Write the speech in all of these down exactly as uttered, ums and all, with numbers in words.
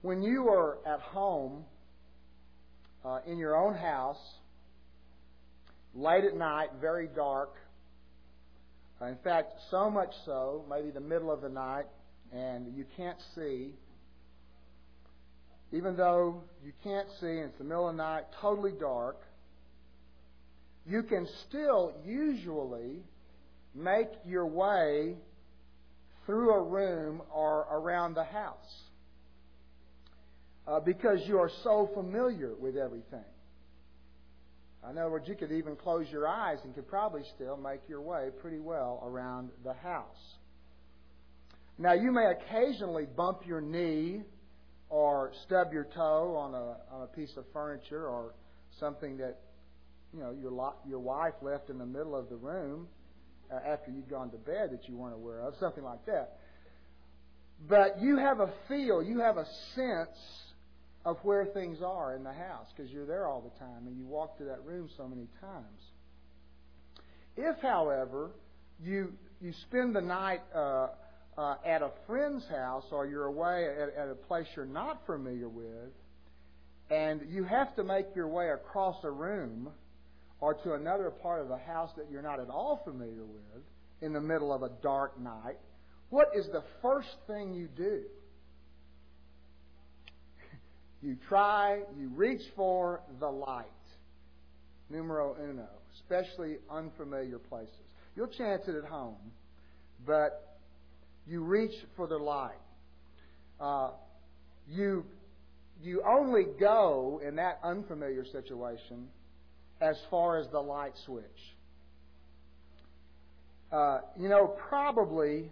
When you are at home, uh, in your own house, late at night, very dark, uh, in fact, so much so, maybe the middle of the night, and you can't see, even though you can't see and it's the middle of the night, totally dark, you can still usually make your way through a room or around the house uh, because you are so familiar with everything. In other words, you could even close your eyes and could probably still make your way pretty well around the house. Now, you may occasionally bump your knee or stub your toe on a, on a piece of furniture or something that, you know, your lo- your wife left in the middle of the room uh, after you'd gone to bed that you weren't aware of, something like that. But you have a feel, you have a sense of where things are in the house because you're there all the time and you walk through that room so many times. If, however, you you spend the night uh, uh, at a friend's house or you're away at, at a place you're not familiar with, and you have to make your way across a room or to another part of the house that you're not at all familiar with in the middle of a dark night, what is the first thing you do? You try, you reach for the light. Numero uno. Especially unfamiliar places. You'll chance it at home, but you reach for the light. Uh, you, you only go in that unfamiliar situation as far as the light switch. Uh, you know, probably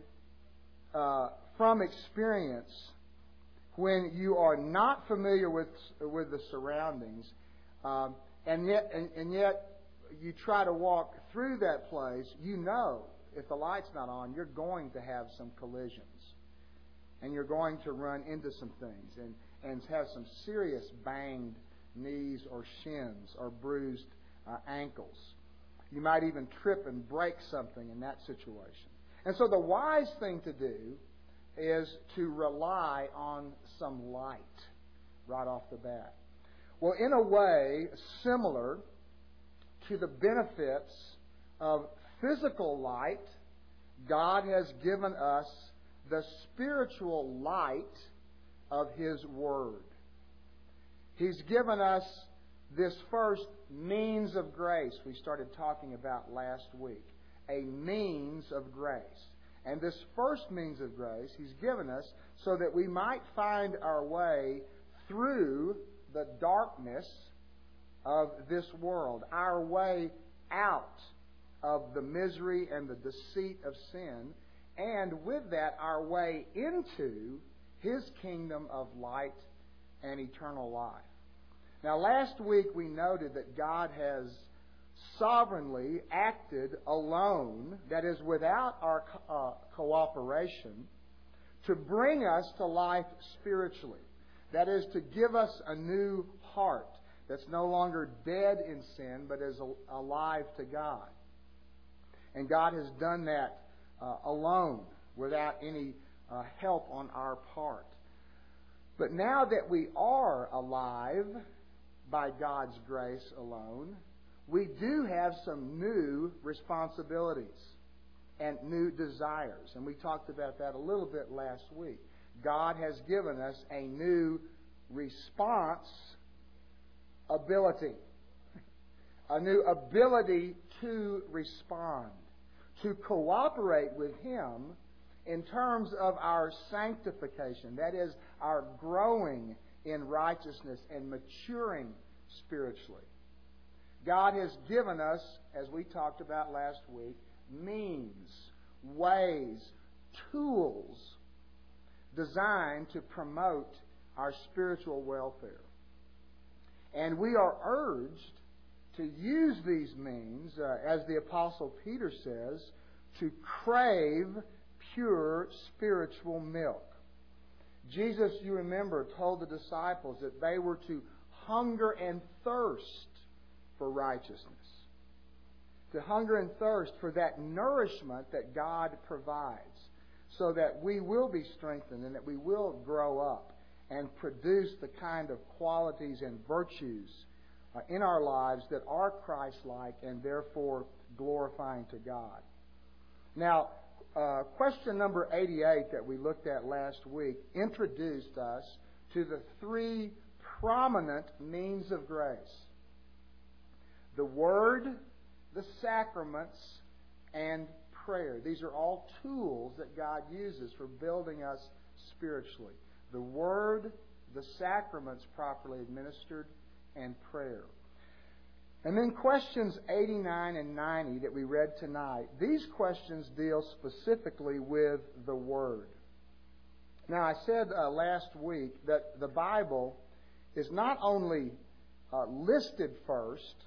uh, from experience, when you are not familiar with with the surroundings, um, and yet and, and yet you try to walk through that place, you know if the light's not on, you're going to have some collisions, and you're going to run into some things, and and have some serious banged knees or shins or bruised uh, ankles. You might even trip and break something in that situation. And so the wise thing to do is to rely on some light right off the bat. Well, in a way similar to the benefits of physical light, God has given us the spiritual light of His Word. He's given us this first means of grace we started talking about last week. A means of grace. And this first means of grace He's given us so that we might find our way through the darkness of this world, our way out of the misery and the deceit of sin, and with that, our way into His kingdom of light and eternal life. Now, last week we noted that God has sovereignly acted alone, that is, without our uh, cooperation, to bring us to life spiritually. That is, to give us a new heart that's no longer dead in sin, but is alive to God. And God has done that uh, alone, without any uh, help on our part. But now that we are alive by God's grace alone, we do have some new responsibilities and new desires. And we talked about that a little bit last week. God has given us a new response ability. A new ability to respond. To cooperate with Him in terms of our sanctification. That is, our growing in righteousness and maturing spiritually. God has given us, as we talked about last week, means, ways, tools designed to promote our spiritual welfare. And we are urged to use these means, uh, as the Apostle Peter says, to crave pure spiritual milk. Jesus, you remember, told the disciples that they were to hunger and thirst for righteousness. To hunger and thirst for that nourishment that God provides, so that we will be strengthened and that we will grow up and produce the kind of qualities and virtues uh, in our lives that are Christ-like and therefore glorifying to God. Now, uh, question number eighty-eight that we looked at last week introduced us to the three prominent means of grace: the Word, the sacraments, and prayer. These are all tools that God uses for building us spiritually. The Word, the sacraments properly administered, and prayer. And then questions eighty-nine and ninety that we read tonight, these questions deal specifically with the Word. Now, I said uh, last week that the Bible is not only uh, listed first,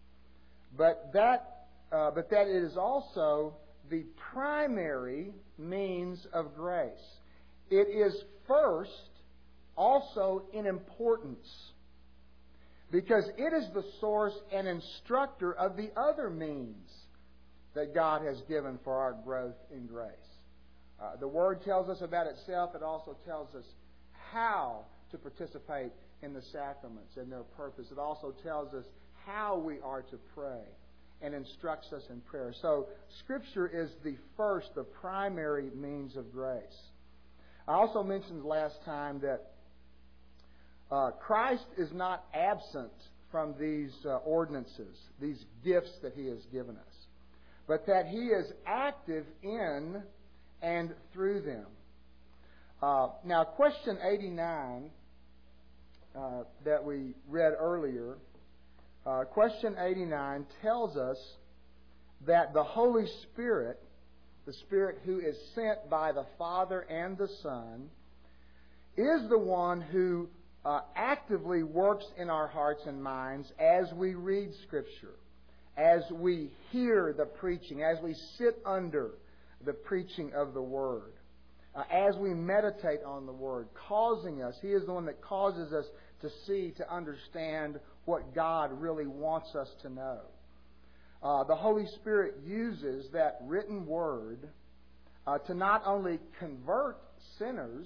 but that, uh, but that it is also the primary means of grace. It is first also in importance, because it is the source and instructor of the other means that God has given for our growth in grace. Uh, the Word tells us about itself. It also tells us how to participate in the sacraments and their purpose. It also tells us how we are to pray and instructs us in prayer. So Scripture is the first, the primary means of grace. I also mentioned last time that uh, Christ is not absent from these uh, ordinances, these gifts that He has given us, but that He is active in and through them. Uh, now, question eighty-nine uh, that we read earlier, uh, question eighty-nine tells us that the Holy Spirit, the Spirit who is sent by the Father and the Son, is the one who uh, actively works in our hearts and minds as we read Scripture, as we hear the preaching, as we sit under the preaching of the Word, uh, as we meditate on the Word, causing us, He is the one that causes us to see, to understand what God really wants us to know. Uh, the Holy Spirit uses that written Word uh, to not only convert sinners,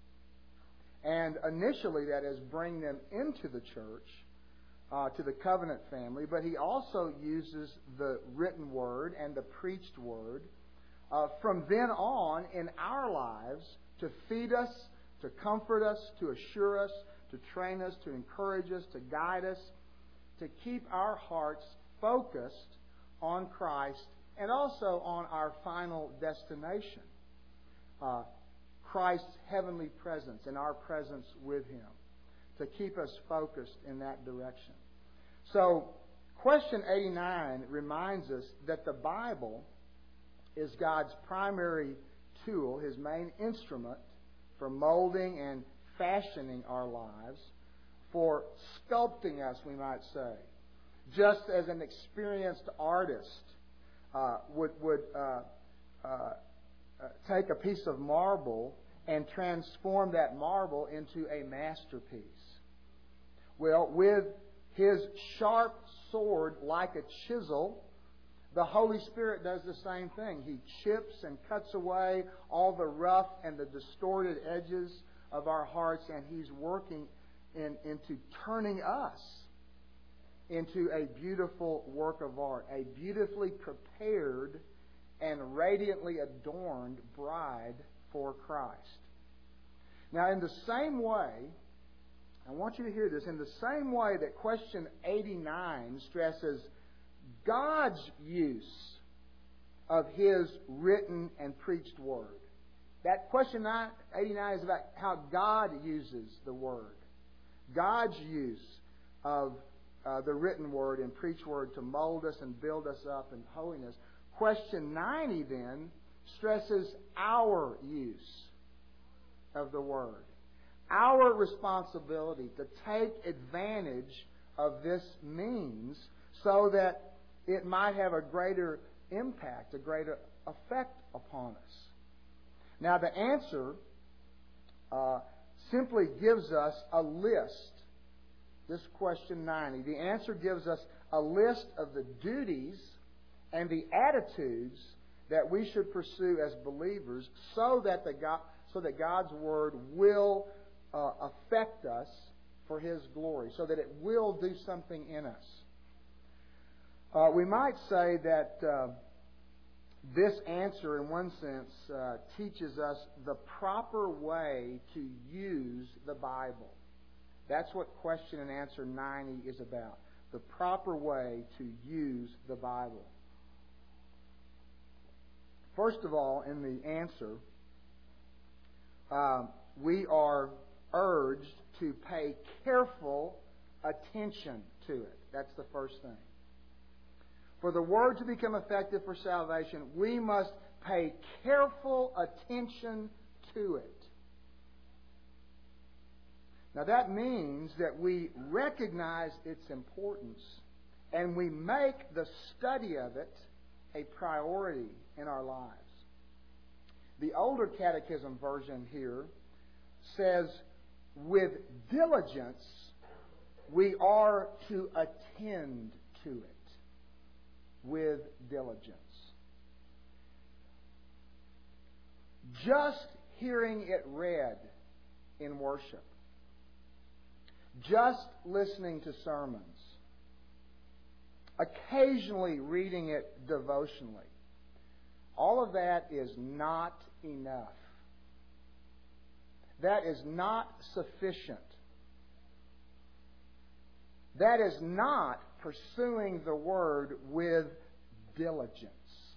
and initially, that is, bring them into the church, uh, to the covenant family, but He also uses the written Word and the preached Word uh, from then on in our lives to feed us, to comfort us, to assure us, to train us, to encourage us, to guide us, to keep our hearts focused on Christ and also on our final destination. Uh, Christ's heavenly presence and our presence with Him, to keep us focused in that direction. So, question eighty-nine reminds us that the Bible is God's primary tool, His main instrument for molding and fashioning our lives, for sculpting us, we might say. Just as an experienced artist uh, would, would uh, uh, uh, take a piece of marble and transform that marble into a masterpiece. Well, with His sharp sword like a chisel, the Holy Spirit does the same thing. He chips and cuts away all the rough and the distorted edges of our hearts, and He's working in, into turning us into a beautiful work of art, a beautifully prepared and radiantly adorned bride for Christ. Now, in the same way, I want you to hear this, in the same way that question eighty-nine stresses God's use of His written and preached Word. That question eighty-nine is about how God uses the Word. God's use of uh, the written Word and preached Word to mold us and build us up in holiness. Question ninety then stresses our use of the Word. Our responsibility to take advantage of this means so that it might have a greater impact, a greater effect upon us. Now, the answer uh, simply gives us a list. This question ninety. The answer gives us a list of the duties and the attitudes that we should pursue as believers so that the God, so that God's Word will uh, affect us for His glory, so that it will do something in us. Uh, we might say that uh, this answer, in one sense, uh, teaches us the proper way to use the Bible. That's what question and answer ninety is about. The proper way to use the Bible. First of all, in the answer, uh, we are urged to pay careful attention to it. That's the first thing. For the Word to become effective for salvation, we must pay careful attention to it. Now that means that we recognize its importance and we make the study of it a priority in our lives. The older catechism version here says, with diligence we are to attend to it. With diligence. Just hearing it read in worship, just listening to sermons, occasionally reading it devotionally, all of that is not enough. That is not sufficient. That is not pursuing the Word with diligence.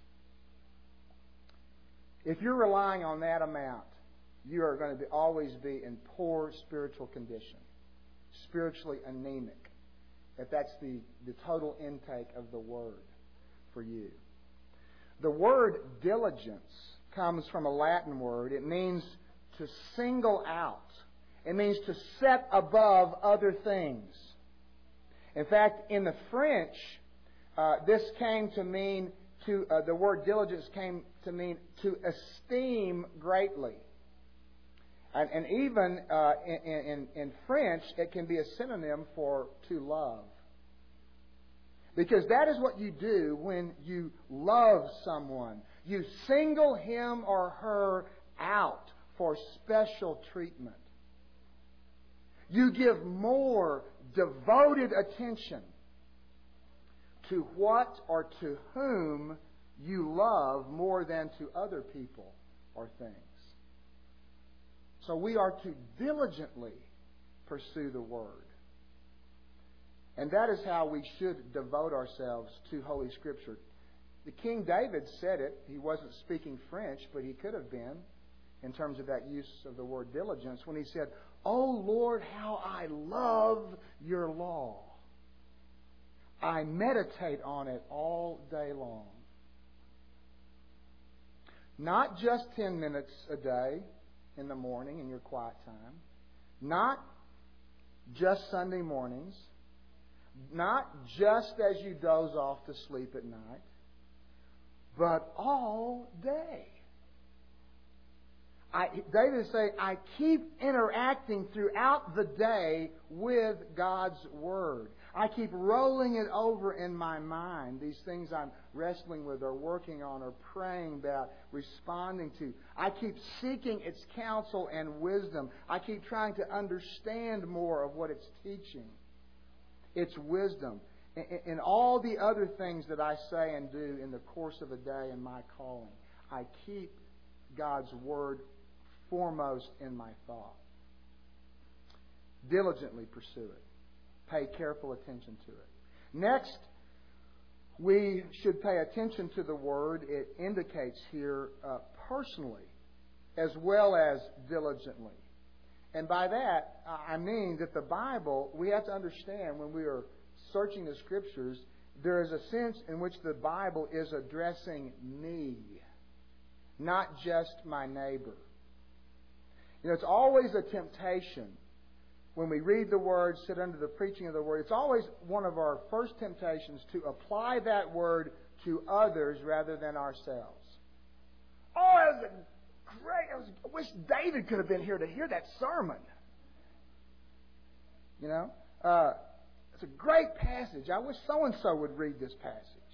If you're relying on that amount, you are going to be, always be in poor spiritual condition, spiritually anemic, if that's the, the total intake of the Word for you. The word diligence comes from a Latin word. It means to single out. It means to set above other things. In fact, in the French, uh, this came to mean to uh, the word diligence came to mean to esteem greatly, and, and even uh, in, in, in French, it can be a synonym for to love, because that is what you do when you love someone. You single him or her out for special treatment. You give more devoted attention to what or to whom you love more than to other people or things. So we are to diligently pursue the Word. And that is how we should devote ourselves to Holy Scripture. The King David said it. He wasn't speaking French, but he could have been, in terms of that use of the word diligence, when he said, "O Lord, how I love your law. I meditate on it all day long." Not just ten minutes a day in the morning in your quiet time. Not just Sunday mornings. Not just as you doze off to sleep at night. But all day. I, David is saying, I keep interacting throughout the day with God's Word. I keep rolling it over in my mind, these things I'm wrestling with or working on or praying about, responding to. I keep seeking its counsel and wisdom. I keep trying to understand more of what it's teaching, its wisdom, and all the other things that I say and do in the course of a day in my calling. I keep God's Word foremost in my thought. Diligently pursue it. Pay careful attention to it. Next, we should pay attention to the Word. It indicates here uh, personally as well as diligently. And by that, I mean that the Bible, we have to understand when we are searching the Scriptures, there is a sense in which the Bible is addressing me, not just my neighbor. You know, it's always a temptation when we read the Word, sit under the preaching of the Word. It's always one of our first temptations to apply that Word to others rather than ourselves. Oh, it was a great, it was, I wish David could have been here to hear that sermon. You know, uh, it's a great passage. I wish so-and-so would read this passage.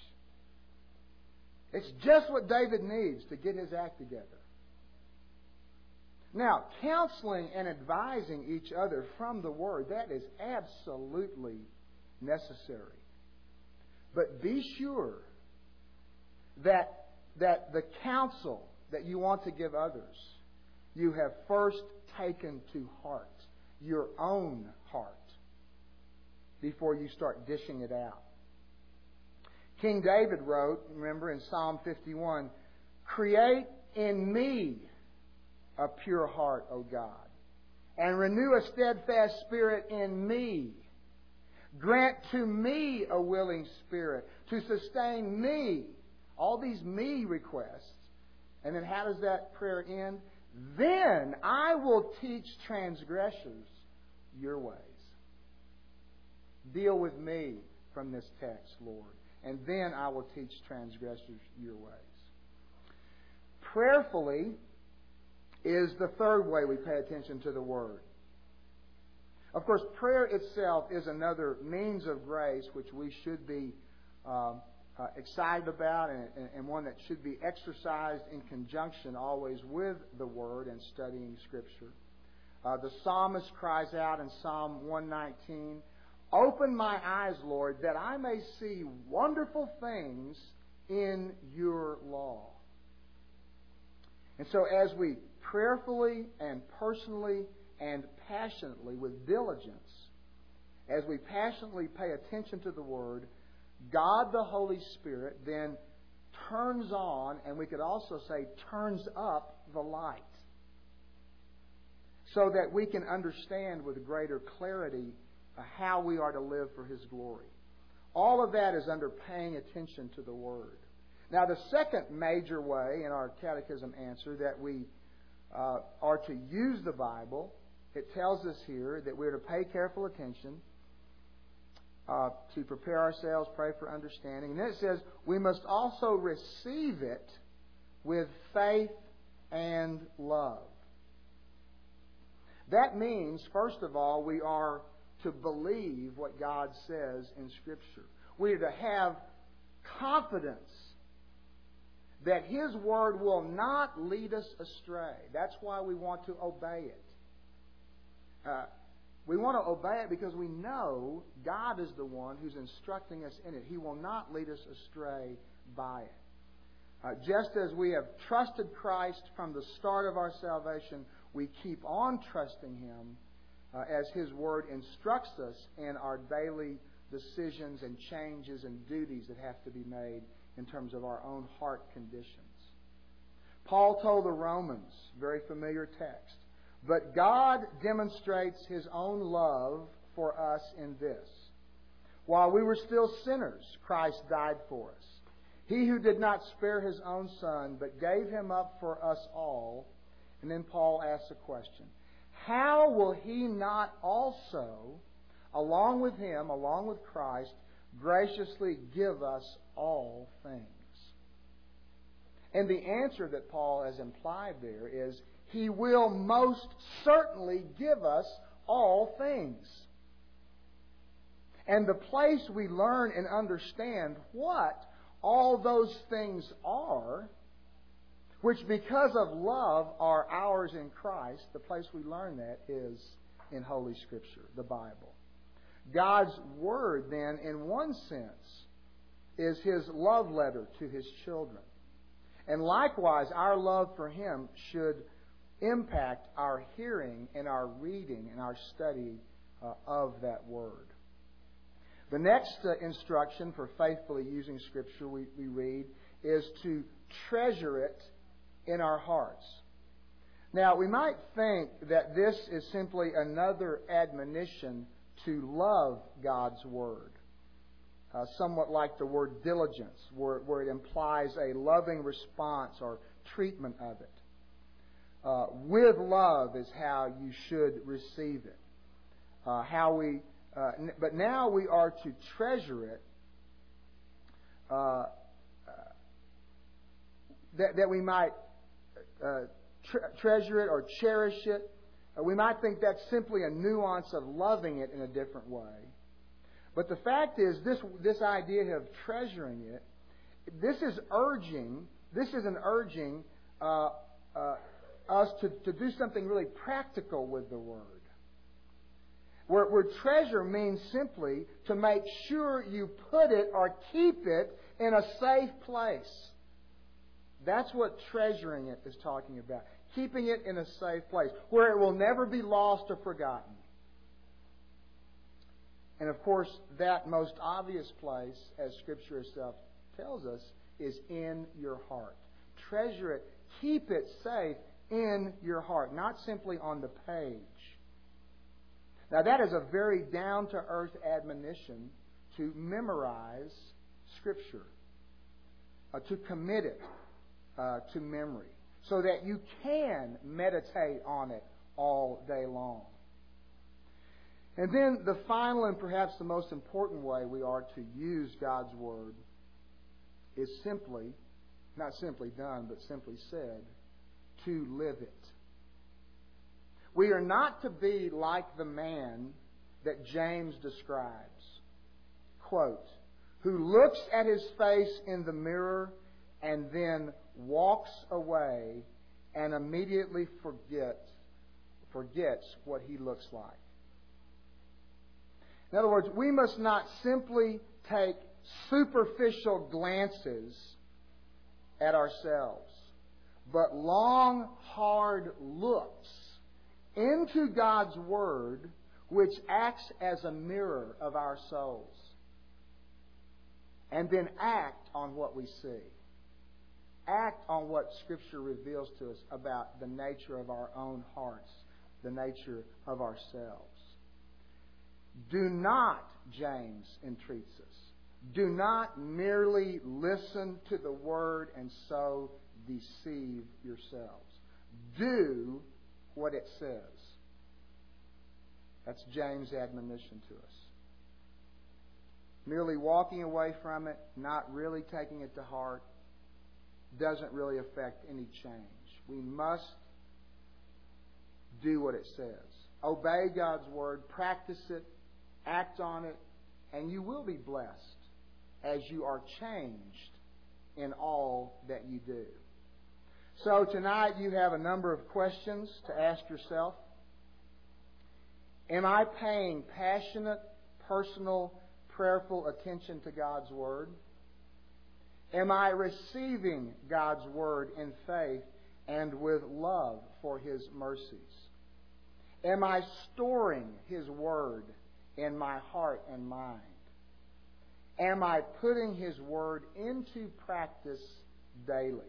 It's just what David needs to get his act together. Now, counseling and advising each other from the Word, that is absolutely necessary. But be sure that, that the counsel that you want to give others, you have first taken to heart, your own heart, before you start dishing it out. King David wrote, remember in Psalm fifty-one, "Create in me a pure heart, O God, and renew a steadfast spirit in me. Grant to me a willing spirit to sustain me." All these me requests. And then how does that prayer end? "Then I will teach transgressors your ways." Deal with me from this text, Lord. And then I will teach transgressors your ways. Prayerfully is the third way we pay attention to the Word. Of course, prayer itself is another means of grace which we should be um, uh, excited about, and, and one that should be exercised in conjunction always with the Word and studying Scripture. Uh, the psalmist cries out in Psalm one nineteen, "Open my eyes, Lord, that I may see wonderful things in your law." And so as we prayerfully and personally and passionately, with diligence, as we passionately pay attention to the Word, God the Holy Spirit then turns on, and we could also say turns up, the light, so that we can understand with greater clarity how we are to live for His glory. All of that is under paying attention to the Word. Now, the second major way in our catechism answer that we uh, are to use the Bible, it tells us here that we're to pay careful attention, uh, to prepare ourselves, pray for understanding. And then it says we must also receive it with faith and love. That means, first of all, we are to believe what God says in Scripture. We are to have confidence that His Word will not lead us astray. That's why we want to obey it. Uh, we want to obey it because we know God is the one who's instructing us in it. He will not lead us astray by it. Uh, just as we have trusted Christ from the start of our salvation, we keep on trusting Him uh, as His Word instructs us in our daily decisions and changes and duties that have to be made in terms of our own heart conditions. Paul told the Romans, very familiar text, "But God demonstrates His own love for us in this: while we were still sinners, Christ died for us. He who did not spare His own Son, but gave Him up for us all." And then Paul asks a question: "How will He not also, along with Him, along with Christ, graciously give us all things?" And the answer that Paul has implied there is He will most certainly give us all things. And the place we learn and understand what all those things are, which because of love are ours in Christ, the place we learn that is in Holy Scripture, the Bible. God's Word, then, in one sense, is His love letter to His children. And likewise, our love for Him should impact our hearing and our reading and our study uh, of that Word. The next uh, instruction for faithfully using Scripture we, we read is to treasure it in our hearts. Now, we might think that this is simply another admonition to love God's Word. Uh, somewhat like the word diligence, where, where it implies a loving response or treatment of it. Uh, with love is how you should receive it. Uh, how we, uh, n- but now we are to treasure it, uh, uh, that, that we might uh, tre- treasure it or cherish it. Uh, we might think that's simply a nuance of loving it in a different way. But the fact is, this this idea of treasuring it, this is urging, this is an urging uh, uh, us to, to do something really practical with the Word. Where, where treasure means simply to make sure you put it or keep it in a safe place. That's what treasuring it is talking about. Keeping it in a safe place where it will never be lost or forgotten. And of course, that most obvious place, as Scripture itself tells us, is in your heart. Treasure it, keep it safe in your heart, not simply on the page. Now, that is a very down-to-earth admonition to memorize Scripture, uh, to commit it uh, to memory, so that you can meditate on it all day long. And then the final and perhaps the most important way we are to use God's Word is simply, not simply done, but simply said, to live it. We are not to be like the man that James describes, quote, who looks at his face in the mirror and then walks away and immediately forget, forgets what he looks like. In other words, we must not simply take superficial glances at ourselves, but long, hard looks into God's Word, which acts as a mirror of our souls, and then act on what we see. Act on what Scripture reveals to us about the nature of our own hearts, the nature of ourselves. Do not, James entreats us, do not merely listen to the Word and so deceive yourselves. Do what it says. That's James' admonition to us. Merely walking away from it, not really taking it to heart, doesn't really affect any change. We must do what it says. Obey God's Word, practice it, act on it, and you will be blessed as you are changed in all that you do. So tonight you have a number of questions to ask yourself. Am I paying passionate, personal, prayerful attention to God's Word? Am I receiving God's Word in faith and with love for His mercies? Am I storing His Word in my heart and mind? Am I putting His Word into practice daily?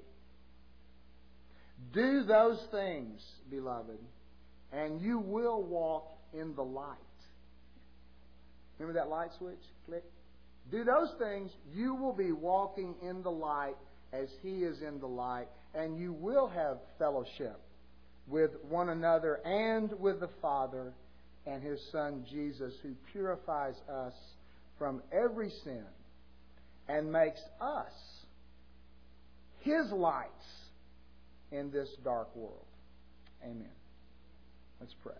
Do those things, beloved, and you will walk in the light. Remember that light switch? Click. Do those things, you will be walking in the light as He is in the light, and you will have fellowship with one another and with the Father and His Son Jesus, who purifies us from every sin and makes us His lights in this dark world. Amen. Let's pray.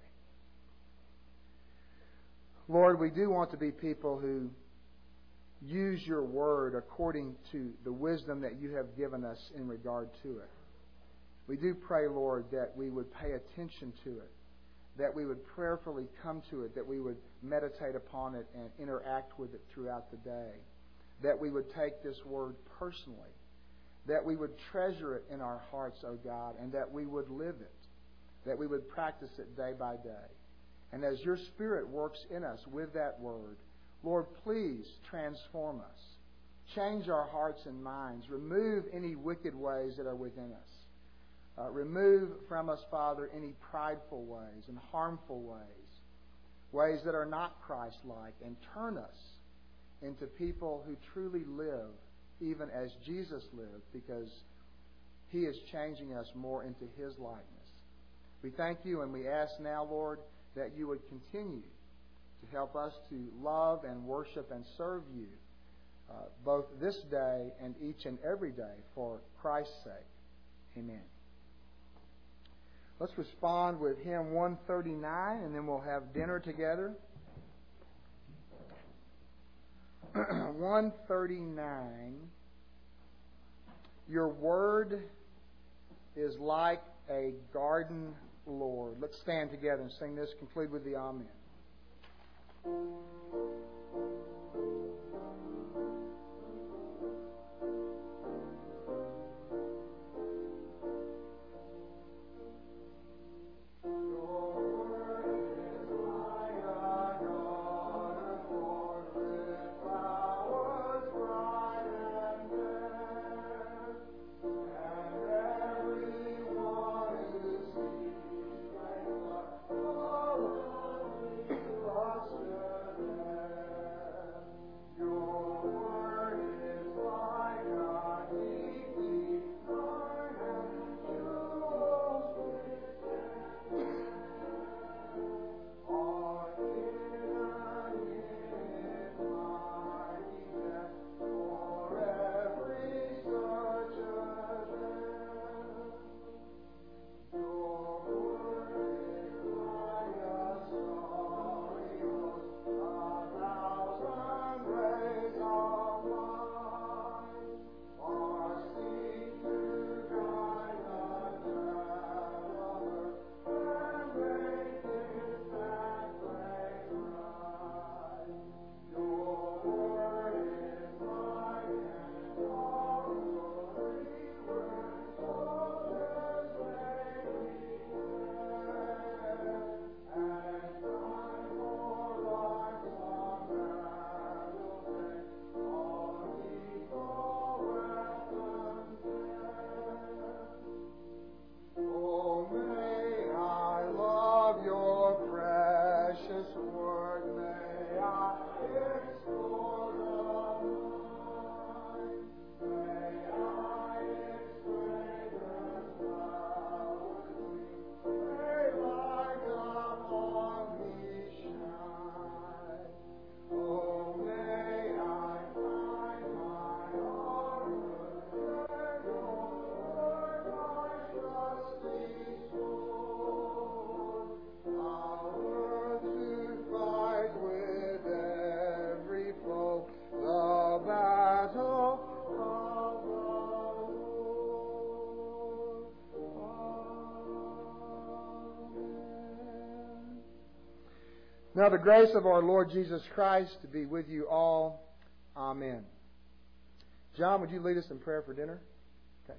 Lord, we do want to be people who use your Word according to the wisdom that you have given us in regard to it. We do pray, Lord, that we would pay attention to it, that we would prayerfully come to it, that we would meditate upon it and interact with it throughout the day, that we would take this Word personally, that we would treasure it in our hearts, O God, and that we would live it, that we would practice it day by day. And as your Spirit works in us with that Word, Lord, please transform us. Change our hearts and minds. Remove any wicked ways that are within us. Uh, remove from us, Father, any prideful ways and harmful ways, ways that are not Christ-like, and turn us into people who truly live even as Jesus lived, because He is changing us more into His likeness. We thank you, and we ask now, Lord, that you would continue to help us to love and worship and serve you uh, both this day and each and every day for Christ's sake. Amen. Let's respond with hymn one thirty-nine, and then we'll have dinner together. one thirty-nine. Your word is like a garden, Lord. Let's stand together and sing this, conclude with the Amen. Now the grace of our Lord Jesus Christ to be with you all. Amen. John, would you lead us in prayer for dinner? Okay.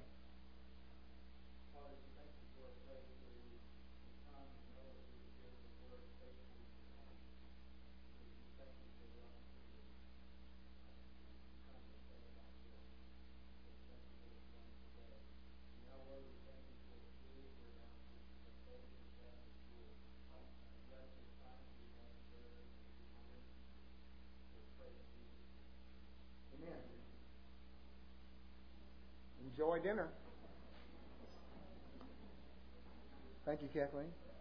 Amen. Enjoy dinner. Thank you, Kathleen.